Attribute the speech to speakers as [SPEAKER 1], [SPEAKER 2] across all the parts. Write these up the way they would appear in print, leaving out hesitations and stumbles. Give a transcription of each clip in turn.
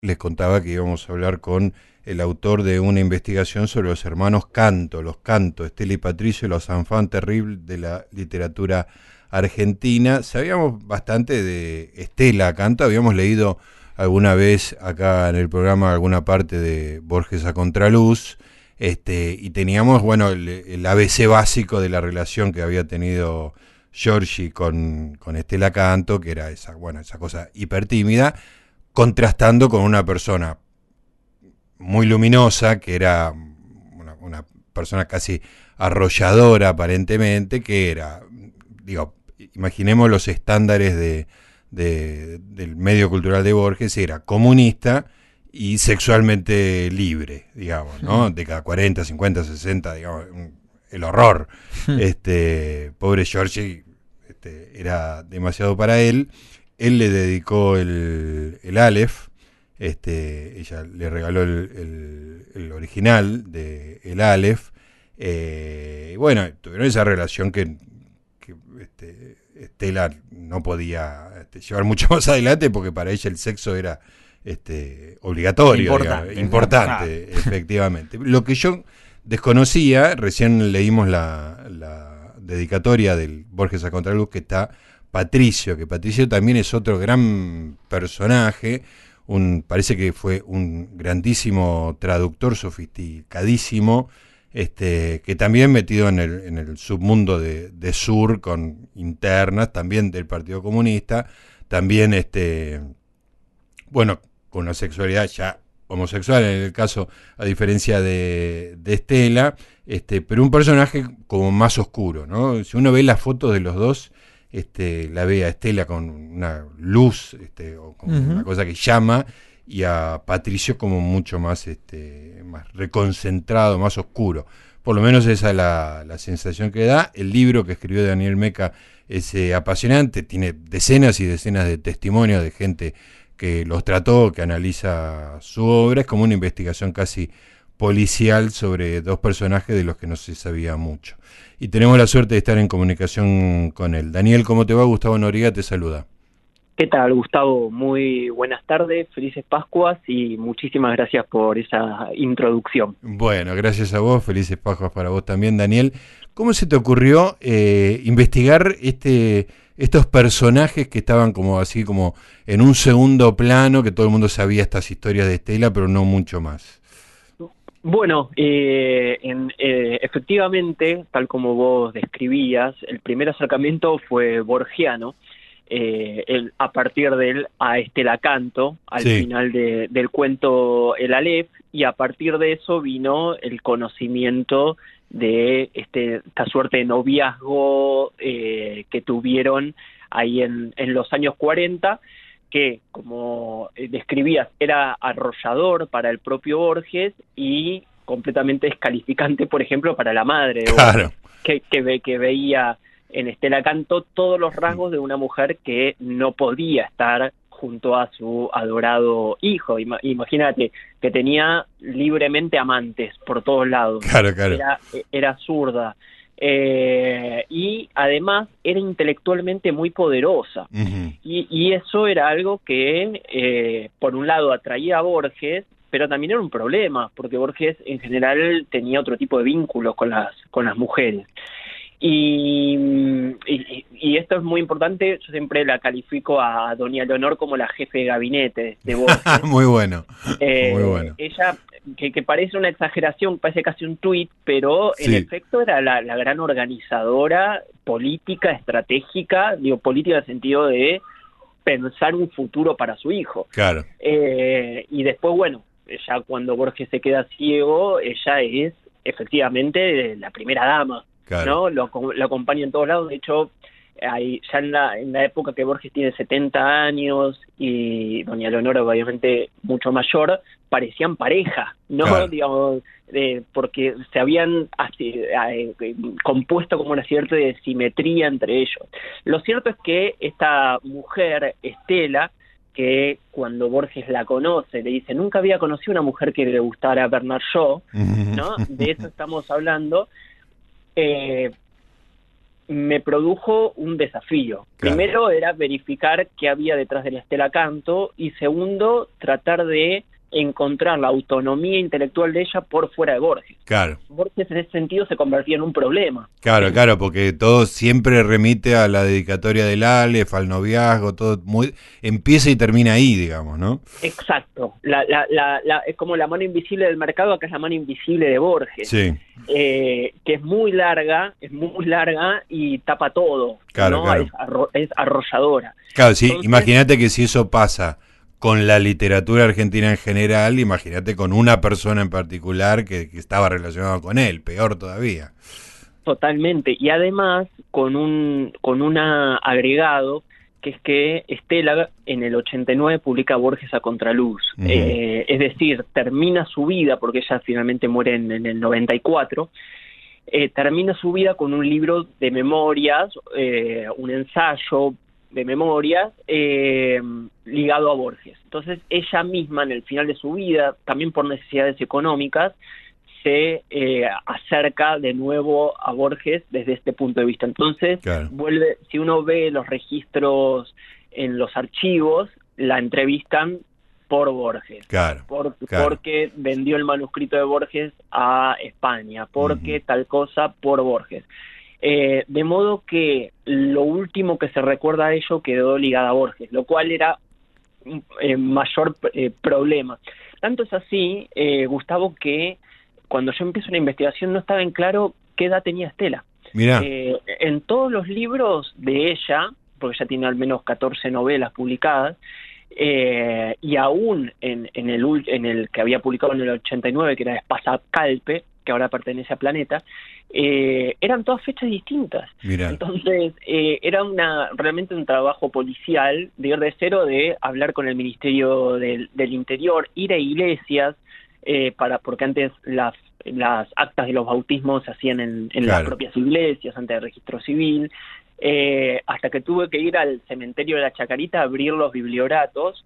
[SPEAKER 1] les contaba que íbamos a hablar con el autor de una investigación sobre los hermanos Canto, los Canto, Estela y Patricio, los enfants terribles de la literatura argentina. Sabíamos bastante de Estela Canto, habíamos leído alguna vez acá en el programa alguna parte de Borges a Contraluz, y teníamos, bueno, el ABC básico de la relación que había tenido Giorgi con Estela Canto, que era esa, bueno, esa cosa hiper tímida, contrastando con una persona muy luminosa, que era una persona casi arrolladora aparentemente, que era, digo, imaginemos los estándares del medio cultural de Borges, era comunista y sexualmente libre, digamos, ¿no? De cada 40, 50, 60, digamos, el horror. Pobre Giorgi, era demasiado para él. Él le dedicó el Aleph, ella le regaló el original de el Aleph. Bueno, tuvieron esa relación que Estela no podía llevar mucho más adelante, porque para ella el sexo era obligatorio,
[SPEAKER 2] Importante,
[SPEAKER 1] digamos, importante,
[SPEAKER 2] claro.
[SPEAKER 1] efectivamente. Lo que yo desconocía, recién leímos la dedicatoria del Borges a Contraluz, que está Patricio, que Patricio también es otro gran personaje, parece que fue un grandísimo traductor, sofisticadísimo, que también metido en el submundo de Sur, con internas, también del Partido Comunista, también, bueno, con una sexualidad ya homosexual en el caso, a diferencia de Estela, pero un personaje como más oscuro, ¿no? Si uno ve las fotos de los dos, la ve a Estela con una luz, o con una cosa que llama, y a Patricio como mucho más, más reconcentrado, más oscuro. Por lo menos esa es la sensación que da. El libro que escribió Daniel Meca es apasionante, tiene decenas y decenas de testimonios de gente que los trató, que analiza su obra. Es como una investigación casi policial sobre dos personajes de los que no se sabía mucho. Y tenemos la suerte de estar en comunicación con él. Daniel, ¿cómo te va? Gustavo Noriega te saluda.
[SPEAKER 3] ¿Qué tal, Gustavo? Muy buenas tardes, felices Pascuas y muchísimas gracias por esa introducción.
[SPEAKER 1] Bueno, gracias a vos, felices Pascuas para vos también, Daniel. ¿Cómo se te ocurrió investigar estos personajes que estaban como así como en un segundo plano, que todo el mundo sabía estas historias de Estela, pero no mucho más?
[SPEAKER 3] Bueno, efectivamente, tal como vos describías, el primer acercamiento fue borgiano, a partir del a Estela Canto, al
[SPEAKER 1] Sí,
[SPEAKER 3] final del cuento El Aleph, y a partir de eso vino el conocimiento de esta suerte de noviazgo que tuvieron ahí en los años 40, que, como describías, era arrollador para el propio Borges y completamente descalificante, por ejemplo, para la madre de
[SPEAKER 1] claro.
[SPEAKER 3] Borges, que veía en Estela Canto todos los rasgos de una mujer que no podía estar junto a su adorado hijo. Imagínate que tenía libremente amantes por todos lados,
[SPEAKER 1] Claro, claro.
[SPEAKER 3] era zurda, y además era intelectualmente muy poderosa.
[SPEAKER 1] Uh-huh.
[SPEAKER 3] Y eso era algo que, por un lado, atraía a Borges, pero también era un problema, porque Borges en general tenía otro tipo de vínculos con las mujeres. Y esto es muy importante, yo siempre la califico a doña Leonor como la jefe de gabinete de Borges.
[SPEAKER 1] Muy bueno, muy bueno.
[SPEAKER 3] Ella, que parece una exageración, parece casi un tuit, pero en
[SPEAKER 1] Sí,
[SPEAKER 3] efecto era la gran organizadora política, estratégica, digo política en el sentido de pensar un futuro para su hijo.
[SPEAKER 1] claro,
[SPEAKER 3] Y después, bueno, ya cuando Borges se queda ciego, ella es efectivamente la primera dama,
[SPEAKER 1] claro.
[SPEAKER 3] ¿no? Lo acompaña en todos lados. De hecho, ya en la época que Borges tiene 70 años y doña Leonora obviamente mucho mayor, parecían pareja, ¿no?
[SPEAKER 1] Claro.
[SPEAKER 3] Digamos, porque se habían compuesto como una cierta de simetría entre ellos. Lo cierto es que esta mujer, Estela, que cuando Borges la conoce, le dice, nunca había conocido una mujer que le gustara Bernard Shaw, ¿no? De eso estamos hablando. me produjo un desafío.
[SPEAKER 1] Claro.
[SPEAKER 3] Primero era verificar qué había detrás de la Estela Canto, y segundo, tratar de encontrar la autonomía intelectual de ella por fuera de Borges.
[SPEAKER 1] Claro.
[SPEAKER 3] Borges en ese sentido se convertía en un problema.
[SPEAKER 1] Claro, claro, porque todo siempre remite a la dedicatoria del Aleph, al noviazgo, todo empieza y termina ahí, digamos, ¿no?
[SPEAKER 3] Exacto. Es como la mano invisible del mercado, acá es la mano invisible de Borges.
[SPEAKER 1] Sí.
[SPEAKER 3] Que es muy larga y tapa todo,
[SPEAKER 1] Claro,
[SPEAKER 3] ¿no?
[SPEAKER 1] claro.
[SPEAKER 3] Es arrolladora.
[SPEAKER 1] Claro, sí,
[SPEAKER 3] Entonces,
[SPEAKER 1] imagínate que si eso pasa con la literatura argentina en general, imagínate con una persona en particular que estaba relacionada con él, peor todavía.
[SPEAKER 3] totalmente. Y además con un agregado, que es que Estela en el 89 publica Borges a contraluz.
[SPEAKER 1] Uh-huh.
[SPEAKER 3] Es decir, termina su vida, porque ella finalmente muere en el 94, termina su vida con un libro de memorias, un ensayo de memorias ligado a Borges. Entonces ella misma en el final de su vida, también por necesidades económicas, se acerca de nuevo a Borges desde este punto de vista. Entonces,
[SPEAKER 1] claro,
[SPEAKER 3] vuelve, si uno ve los registros en los archivos, la entrevistan por Borges,
[SPEAKER 1] claro, claro.
[SPEAKER 3] Porque vendió el manuscrito de Borges a España, porque tal cosa por Borges. De modo que lo último que se recuerda a ello quedó ligado a Borges, lo cual era mayor problema. Tanto es así, Gustavo, que cuando yo empiezo una investigación no estaba en claro qué edad tenía Estela.
[SPEAKER 1] Mirá.
[SPEAKER 3] En todos los libros de ella, porque ella tiene al menos 14 novelas publicadas, y aún en el que había publicado en el 89, que era Espasacalpe, que ahora pertenece a Planeta, eran todas fechas distintas.
[SPEAKER 1] Mirá.
[SPEAKER 3] Entonces era realmente un trabajo policial de ir de cero, de hablar con el Ministerio del Interior, ir a iglesias, porque antes las actas de los bautismos se hacían en
[SPEAKER 1] claro,
[SPEAKER 3] las propias iglesias, antes del registro civil, hasta que tuve que ir al cementerio de la Chacarita a abrir los biblioratos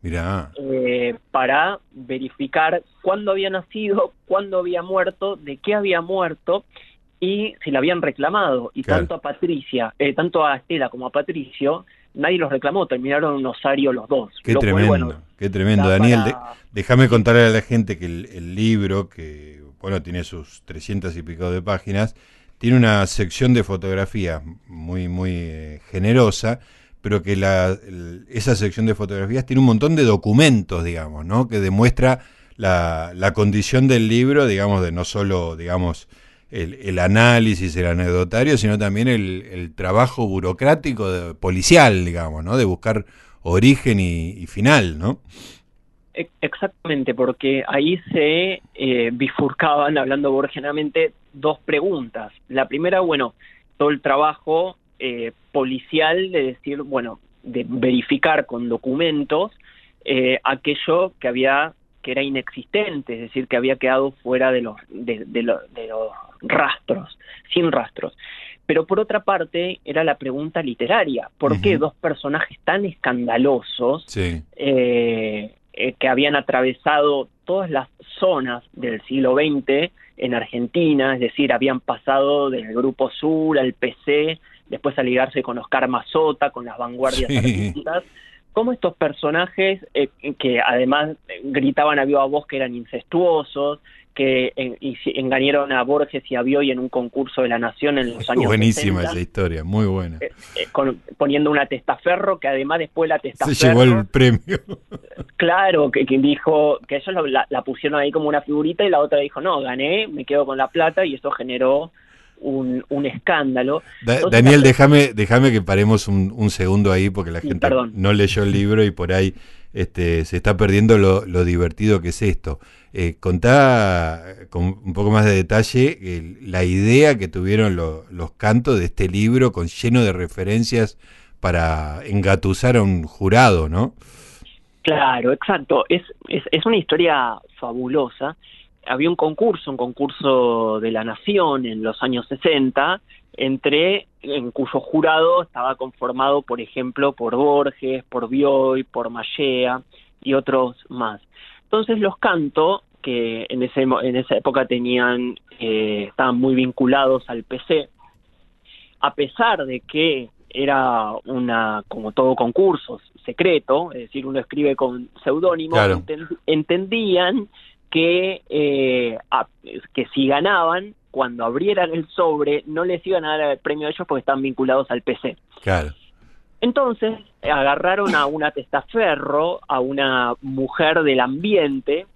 [SPEAKER 3] para verificar cuándo había nacido, cuándo había muerto, de qué había muerto y si la habían reclamado. Y
[SPEAKER 1] claro,
[SPEAKER 3] tanto a Estela como a Patricio, nadie los reclamó, terminaron en Osario los dos.
[SPEAKER 1] Qué tremendo, cual, bueno, qué tremendo. Daniel, déjame contarle a la gente que el libro, que bueno, tiene sus 300 y pico de páginas, tiene una sección de fotografía muy, muy generosa, pero que esa sección de fotografías tiene un montón de documentos, digamos, ¿no? Que demuestra la condición del libro, digamos, de no solo, digamos, el análisis, el anecdotario, sino también el trabajo burocrático policial, digamos, ¿no? De buscar origen y final, ¿no?
[SPEAKER 3] Exactamente, porque ahí se bifurcaban, hablando borgianamente, dos preguntas. La primera, bueno, todo el trabajo policial de decir, bueno, de verificar con documentos aquello que era inexistente, es decir, que había quedado fuera de los rastros, sin rastros. Pero por otra parte era la pregunta literaria, ¿por qué dos personajes tan escandalosos que habían atravesado todas las zonas del siglo XX en Argentina, es decir, habían pasado del Grupo Sur al PC, después a ligarse con Oscar Mazota, con las vanguardias artísticas, cómo estos personajes que además gritaban a viva voz que eran incestuosos, que engañaron a Borges y a Bioy en un concurso de la Nación en los años
[SPEAKER 1] buenísima
[SPEAKER 3] 60,
[SPEAKER 1] esa historia, muy buena.
[SPEAKER 3] Poniendo una testaferro, que además después la testaferro
[SPEAKER 1] se llevó el premio.
[SPEAKER 3] Claro, que dijo que ellos la pusieron ahí como una figurita y la otra dijo, no, gané, me quedo con la plata, y eso generó un escándalo. Entonces,
[SPEAKER 1] Daniel, déjame que paremos un segundo ahí, porque la gente no leyó el libro y por ahí se está perdiendo lo divertido que es esto. Contá con un poco más de detalle la idea que tuvieron los Canto de este libro lleno de referencias para engatusar a un jurado, ¿no?
[SPEAKER 3] Claro, exacto. Es una historia fabulosa. Había un concurso de la Nación en los años 60, en cuyo jurado estaba conformado, por ejemplo, por Borges, por Bioy, por Mallea y otros más. Entonces los Canto, que en esa época estaban muy vinculados al PC, a pesar de que era como todo concurso, secreto, es decir, uno escribe con seudónimo,
[SPEAKER 1] Claro.
[SPEAKER 3] entendían que si ganaban, cuando abrieran el sobre, no les iban a dar el premio a ellos porque estaban vinculados al PC.
[SPEAKER 1] Claro.
[SPEAKER 3] Entonces agarraron a una testaferro, a una mujer del ambiente,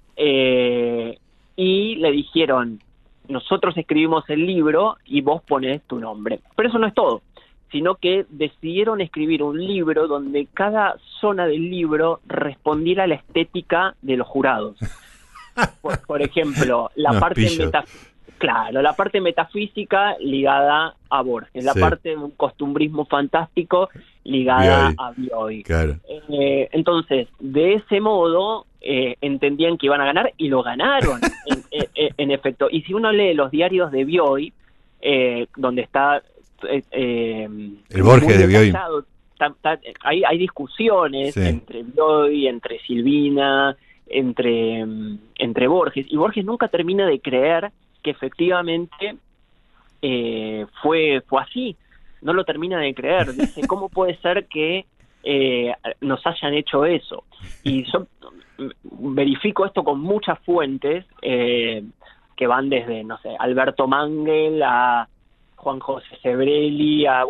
[SPEAKER 3] y le dijeron: nosotros escribimos el libro y vos ponés tu nombre. Pero eso no es todo, sino que decidieron escribir un libro donde cada zona del libro respondiera a la estética de los jurados. Por ejemplo, la parte metafísica ligada a Borges, la parte de un costumbrismo fantástico ligada a Bioy.
[SPEAKER 1] Claro.
[SPEAKER 3] Entonces, de ese modo, entendían que iban a ganar y lo ganaron, en efecto. Y si uno lee los diarios de Bioy, donde está
[SPEAKER 1] el Borges de Bioy,
[SPEAKER 3] hay discusiones entre Bioy, entre Silvina, entre Borges, y Borges nunca termina de creer que efectivamente fue así. No lo termina de creer. Dice: ¿cómo puede ser que nos hayan hecho eso? Y yo verifico esto con muchas fuentes que van desde, no sé, Alberto Mangel a Juan José Sebrelli, a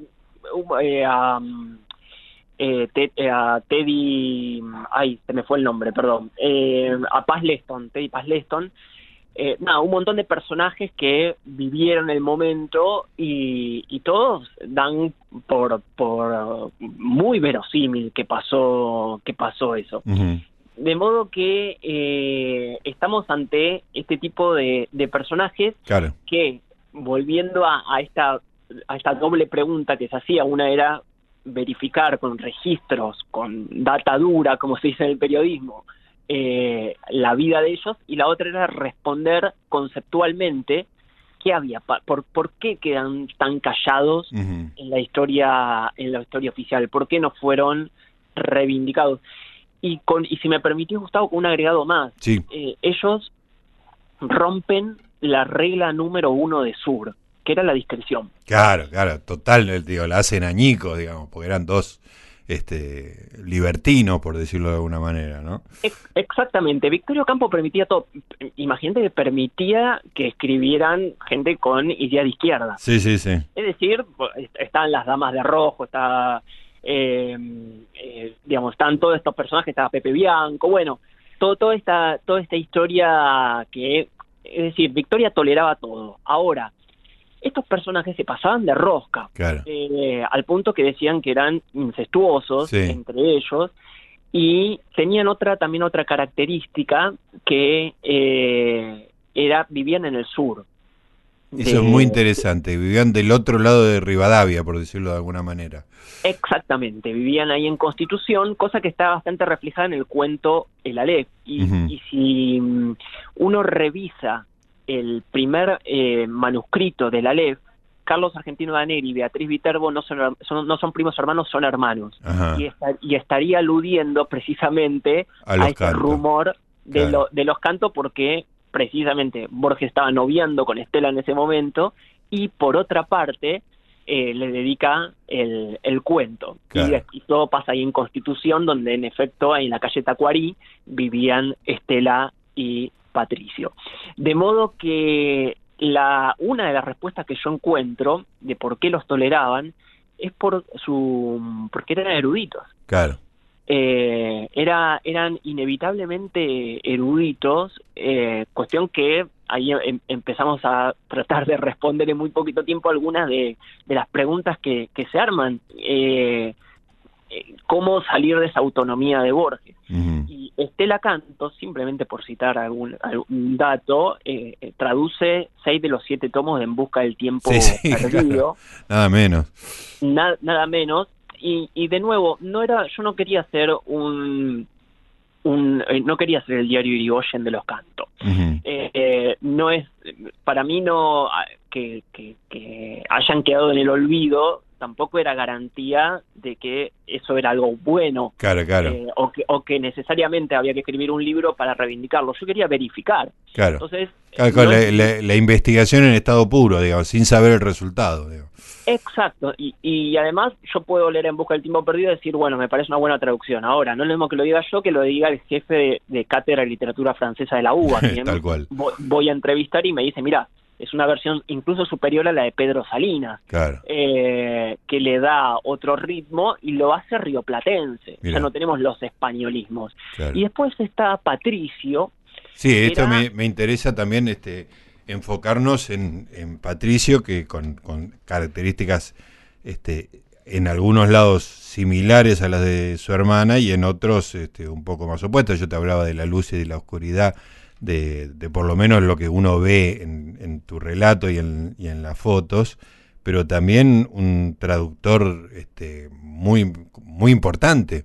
[SPEAKER 3] Teddy, se me fue el nombre, perdón, a Paz Leston, Teddy Paz Leston, un montón de personajes que vivieron el momento y todos dan por muy verosímil que pasó eso.
[SPEAKER 1] Uh-huh.
[SPEAKER 3] De modo que estamos ante este tipo de personajes,
[SPEAKER 1] claro,
[SPEAKER 3] que, volviendo a esta doble pregunta que se hacía, una era verificar con registros, con data dura, como se dice en el periodismo, la vida de ellos, y la otra era responder conceptualmente qué había, por qué quedan tan callados
[SPEAKER 1] uh-huh,
[SPEAKER 3] en la historia oficial, por qué no fueron reivindicados. Y si me permitís, Gustavo, con un agregado más,
[SPEAKER 1] sí.
[SPEAKER 3] Ellos rompen la regla número 1 de Sur, que era la discreción.
[SPEAKER 1] Claro, total, digo, la hacen añicos, digamos, porque eran dos libertinos, por decirlo de alguna manera, ¿no?
[SPEAKER 3] Exactamente. Victorio Campo permitía todo. Imagínate que permitía que escribieran gente con idea de izquierda.
[SPEAKER 1] Sí.
[SPEAKER 3] Es decir, están las damas de rojo, está, están todos estos personajes, estaba Pepe Bianco, bueno, toda esta historia que, es decir, Victoria toleraba todo. Ahora, estos personajes se pasaban de rosca,
[SPEAKER 1] claro,
[SPEAKER 3] al punto que decían que eran incestuosos, sí, entre ellos, y tenían también otra característica, que vivían en el sur.
[SPEAKER 1] Eso es muy interesante, vivían del otro lado de Rivadavia, por decirlo de alguna manera.
[SPEAKER 3] Exactamente, vivían ahí en Constitución, cosa que está bastante reflejada en el cuento El Aleph. Y si uno revisa el primer manuscrito del Aleph, Carlos Argentino Daneri y Beatriz Viterbo no son primos hermanos, son hermanos. Y estaría aludiendo precisamente a este rumor de los cantos, porque precisamente Borges estaba noviando con Estela en ese momento, y por otra parte le dedica el cuento. Claro. Y todo pasa ahí en Constitución, donde en efecto en la calle Tacuarí vivían Estela y Patricio. De modo que una de las respuestas que yo encuentro de por qué los toleraban es porque eran eruditos.
[SPEAKER 1] Claro.
[SPEAKER 3] Eran inevitablemente eruditos, cuestión que ahí empezamos a tratar de responder en muy poquito tiempo algunas de las preguntas que se arman. Cómo salir de esa autonomía de Borges. Uh-huh. Y Estela Canto, simplemente por citar algún dato, traduce 6 de los 7 tomos de En busca del tiempo perdido.
[SPEAKER 1] Claro. Nada menos.
[SPEAKER 3] Nada menos. Y de nuevo, yo no quería hacer no quería ser el diario Irigoyen de los Cantos. Uh-huh. No es, para mí, no que hayan quedado en el olvido, tampoco era garantía de que eso era algo bueno.
[SPEAKER 1] Claro, claro.
[SPEAKER 3] O que necesariamente había que escribir un libro para reivindicarlo. Yo quería verificar.
[SPEAKER 1] Claro.
[SPEAKER 3] Entonces,
[SPEAKER 1] Claro, la investigación en estado puro, digamos, sin saber el resultado, digamos.
[SPEAKER 3] Exacto, y además yo puedo leer En busca del tiempo perdido y decir, bueno, me parece una buena traducción. Ahora, no es lo mismo que lo diga yo que lo diga el jefe de cátedra de literatura francesa de la UBA, quien
[SPEAKER 1] Tal cual.
[SPEAKER 3] voy a entrevistar y me dice, mira, es una versión incluso superior a la de Pedro Salinas,
[SPEAKER 1] claro.
[SPEAKER 3] Que le da otro ritmo y lo hace rioplatense.
[SPEAKER 1] Mirá.
[SPEAKER 3] Ya no tenemos los españolismos.
[SPEAKER 1] Claro.
[SPEAKER 3] Y después está Patricio.
[SPEAKER 1] Sí, esto me interesa también enfocarnos en Patricio, que con características en algunos lados similares a las de su hermana y en otros un poco más opuestas. Yo te hablaba de la luz y de la oscuridad, de por lo menos lo que uno ve en tu relato y en las fotos, pero también un traductor muy, muy importante.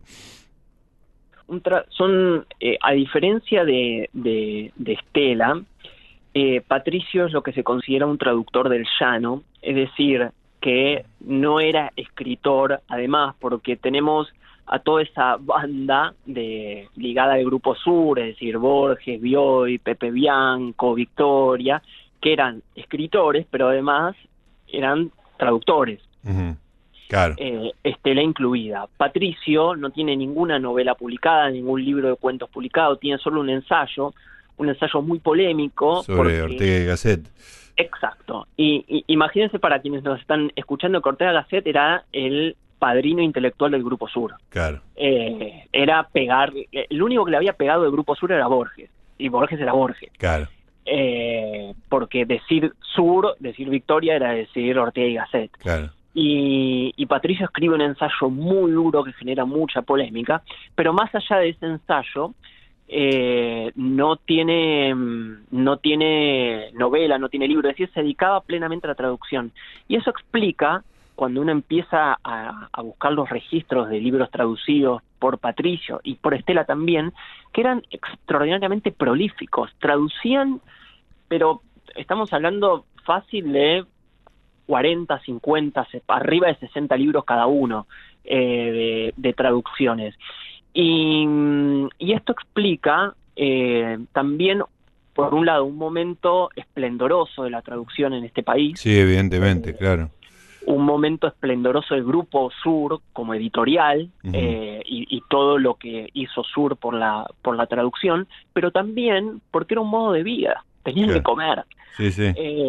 [SPEAKER 3] A diferencia de Estela, Patricio es lo que se considera un traductor del llano, es decir, que no era escritor, además, porque tenemos a toda esa banda ligada al Grupo Sur, es decir, Borges, Bioy, Pepe Bianco, Victoria, que eran escritores, pero además eran traductores.
[SPEAKER 1] Uh-huh. Claro.
[SPEAKER 3] Estela incluida. Patricio no tiene ninguna novela publicada, ningún libro de cuentos publicado, tiene solo un ensayo muy polémico.
[SPEAKER 1] Sobre Ortega y Gasset.
[SPEAKER 3] Exacto. Y imagínense, para quienes nos están escuchando, que Ortega y Gasset era el padrino intelectual del Grupo Sur.
[SPEAKER 1] Claro.
[SPEAKER 3] Era el único que le había pegado del Grupo Sur era Borges, y Borges era Borges.
[SPEAKER 1] Claro.
[SPEAKER 3] Porque decir Sur, decir Victoria, era decir Ortega y Gasset.
[SPEAKER 1] Claro.
[SPEAKER 3] Y Patricio escribe un ensayo muy duro que genera mucha polémica, pero más allá de ese ensayo, no tiene novela, no tiene libro, es decir, se dedicaba plenamente a la traducción. Y eso explica, cuando uno empieza a buscar los registros de libros traducidos por Patricio y por Estela también, que eran extraordinariamente prolíficos, traducían, pero estamos hablando fácil de 40, 50, arriba de 60 libros cada uno de traducciones. Y esto explica también, por un lado, un momento esplendoroso de la traducción en este país.
[SPEAKER 1] Sí, evidentemente, claro.
[SPEAKER 3] Un momento esplendoroso del Grupo Sur como editorial, uh-huh. Y todo lo que hizo Sur por la traducción, pero también porque era un modo de vida, tenían que comer.
[SPEAKER 1] Sí, sí.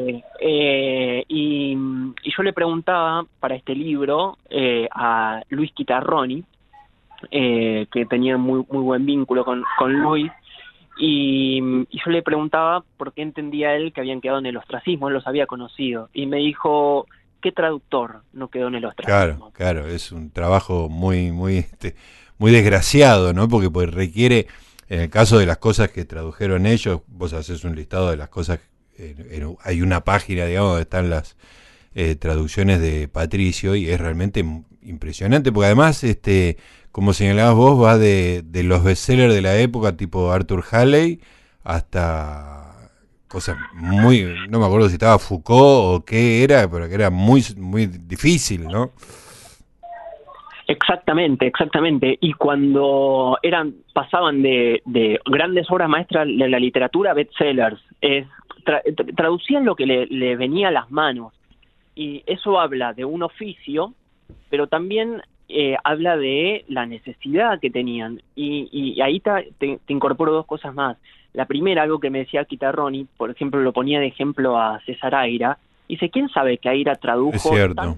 [SPEAKER 3] Y yo le preguntaba para este libro a Luis Quitarroni, que tenía muy buen vínculo con Luis, y yo le preguntaba por qué entendía él que habían quedado en el ostracismo. Él los había conocido, y me dijo, ¿qué traductor no quedó en el ostracismo?
[SPEAKER 1] Claro, es un trabajo muy desgraciado, ¿no? Porque requiere, en el caso de las cosas que tradujeron ellos, vos haces un listado de las cosas. Hay una página, digamos, donde están las traducciones de Patricio, y es realmente impresionante, porque además, como señalabas vos, va de los bestsellers de la época, tipo Arthur Halley, hasta cosas muy, no me acuerdo si estaba Foucault o qué era, pero que era muy, muy difícil, ¿no?
[SPEAKER 3] Exactamente. Y cuando pasaban de grandes obras maestras de la literatura, bestsellers, traducían lo que le venía a las manos, y eso habla de un oficio, pero también habla de la necesidad que tenían, y ahí te incorporo dos cosas más. La primera, algo que me decía Quitarroni, por ejemplo, lo ponía de ejemplo a César Aira, dice, ¿quién sabe que Aira tradujo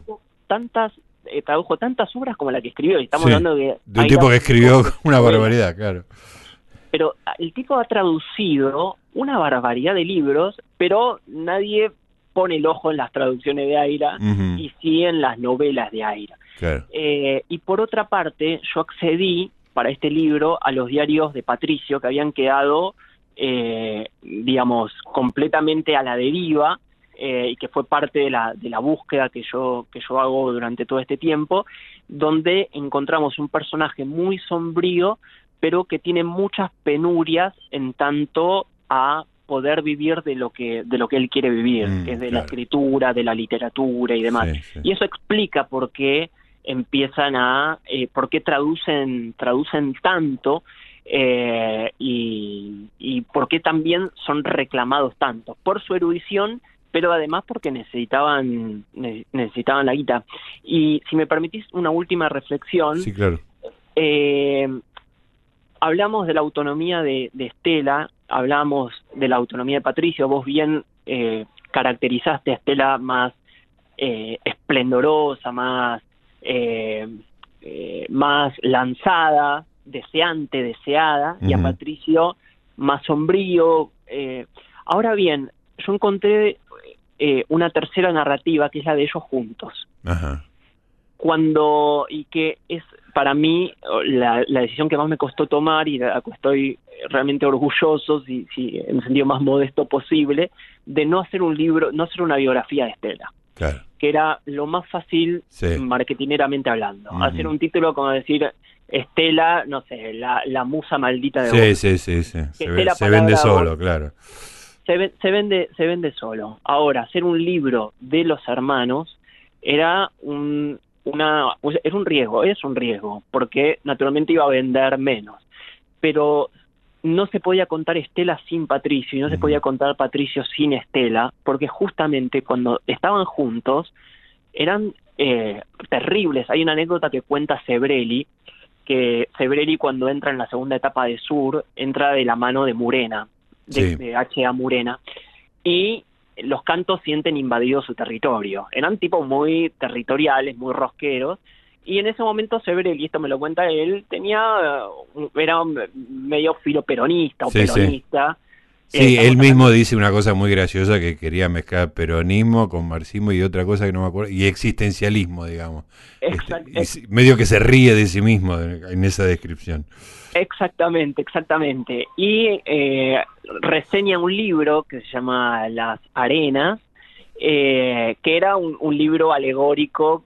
[SPEAKER 3] tantas obras como la que escribió? Y estamos hablando de
[SPEAKER 1] un tipo que escribió una barbaridad, claro.
[SPEAKER 3] Pero el tipo ha traducido una barbaridad de libros, pero nadie pone el ojo en las traducciones de Aira, uh-huh. y sí en las novelas de Aira.
[SPEAKER 1] Claro.
[SPEAKER 3] Y por otra parte, yo accedí para este libro a los diarios de Patricio, que habían quedado, digamos, completamente a la deriva, y que fue parte de la búsqueda que yo hago durante todo este tiempo, donde encontramos un personaje muy sombrío, pero que tiene muchas penurias en tanto a poder vivir de lo que él quiere vivir, que es de la escritura, de la literatura y demás.
[SPEAKER 1] Sí, sí.
[SPEAKER 3] Y eso explica por qué empiezan por qué traducen tanto, y por qué también son reclamados tanto por su erudición, pero además porque necesitaban la guita. Y si me permitís una última reflexión.
[SPEAKER 1] Sí, claro.
[SPEAKER 3] Hablamos de la autonomía de Estela, hablamos de la autonomía de Patricio. Vos bien caracterizaste a Estela más esplendorosa, más lanzada, deseada, y a Patricio más sombrío. Ahora bien, yo encontré una tercera narrativa, que es la de ellos juntos.
[SPEAKER 1] Ajá.
[SPEAKER 3] Y que es para mí la decisión que más me costó tomar, y de la que estoy realmente orgulloso, si en el sentido más modesto posible, de no hacer un libro, no hacer una biografía de Estela.
[SPEAKER 1] Claro.
[SPEAKER 3] Que era lo más fácil,
[SPEAKER 1] sí,
[SPEAKER 3] marketineramente hablando. Hacer un título como decir Estela, no sé, la musa maldita de vos.
[SPEAKER 1] Sí. Se vende solo, claro.
[SPEAKER 3] Se vende solo. Ahora, hacer un libro de los hermanos era un riesgo, porque naturalmente iba a vender menos. Pero no se podía contar Estela sin Patricio, y no se podía contar Patricio sin Estela, porque justamente cuando estaban juntos eran terribles. Hay una anécdota que cuenta Sebrelli, que Sebrelli, cuando entra en la segunda etapa de Sur, entra de la mano de Murena, de H.A. Murena, y los cantos sienten invadido su territorio. Eran tipos muy territoriales, muy rosqueros, y en ese momento Sebrelli, esto me lo cuenta él, era medio filoperonista o peronista.
[SPEAKER 1] Sí, él mismo dice una cosa muy graciosa, que quería mezclar peronismo con marxismo y otra cosa que no me acuerdo, y existencialismo, digamos. Y medio que se ríe de sí mismo en esa descripción.
[SPEAKER 3] Exactamente. Y reseña un libro que se llama Las Arenas, que era un libro alegórico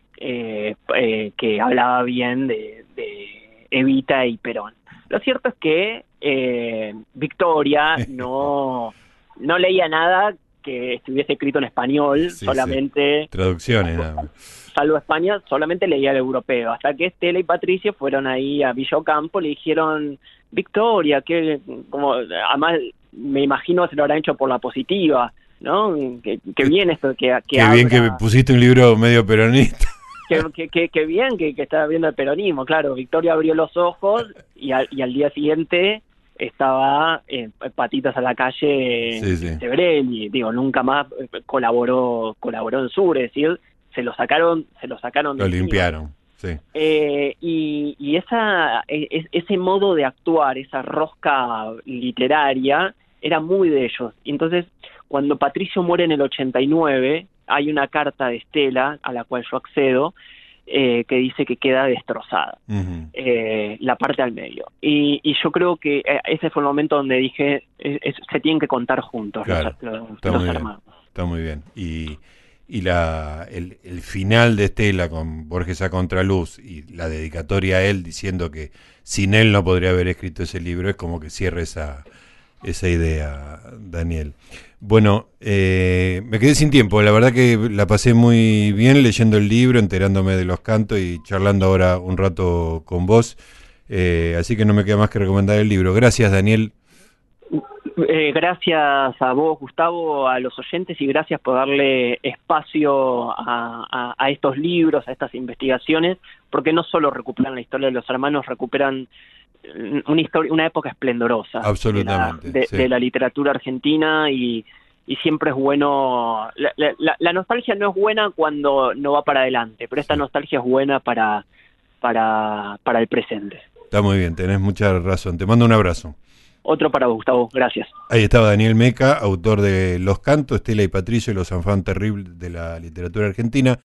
[SPEAKER 3] que hablaba bien de Evita y Perón. Lo cierto es que Victoria no leía nada que estuviese escrito en español, solamente...
[SPEAKER 1] Traducciones, nada más.
[SPEAKER 3] Salvo España, solamente leía el europeo, hasta que Estela y Patricio fueron ahí a Villa Ocampo, le dijeron, Victoria, que como además me imagino se lo habrán hecho por la positiva, ¿no? Que bien esto, que
[SPEAKER 1] bien que pusiste un libro medio peronista.
[SPEAKER 3] Que bien que estaba viendo el peronismo, claro. Victoria abrió los ojos y al día siguiente estaba patitas a la calle Sebrelli. Digo, nunca más colaboró en Sur, es decir, se lo sacaron
[SPEAKER 1] lo limpiaron, sí.
[SPEAKER 3] Y ese modo de actuar, esa rosca literaria, era muy de ellos. Entonces, cuando Patricio muere en el 89, hay una carta de Estela a la cual yo accedo, que dice que queda destrozada, la parte al medio. Y yo creo que ese fue el momento donde dije, se tienen que contar juntos,
[SPEAKER 1] claro,
[SPEAKER 3] los hermanos.
[SPEAKER 1] Está muy bien. Y el final de Estela con Borges a contraluz y la dedicatoria a él diciendo que sin él no podría haber escrito ese libro, es como que cierra esa idea, Daniel. Bueno, me quedé sin tiempo, la verdad que la pasé muy bien leyendo el libro, enterándome de los cantos y charlando ahora un rato con vos, así que no me queda más que recomendar el libro. Gracias, Daniel.
[SPEAKER 3] Gracias a vos, Gustavo, a los oyentes, y gracias por darle espacio a estos libros, a estas investigaciones, porque no solo recuperan la historia de los hermanos, recuperan una época esplendorosa.
[SPEAKER 1] Absolutamente,
[SPEAKER 3] de la literatura argentina, y siempre es bueno. La nostalgia no es buena cuando no va para adelante, pero esta nostalgia es buena para el presente.
[SPEAKER 1] Está muy bien, tenés mucha razón. Te mando un abrazo.
[SPEAKER 3] Otro para Gustavo, gracias.
[SPEAKER 1] Ahí estaba Daniel Meca, autor de Los Cantos, Estela y Patricio y los enfants terribles de la literatura argentina.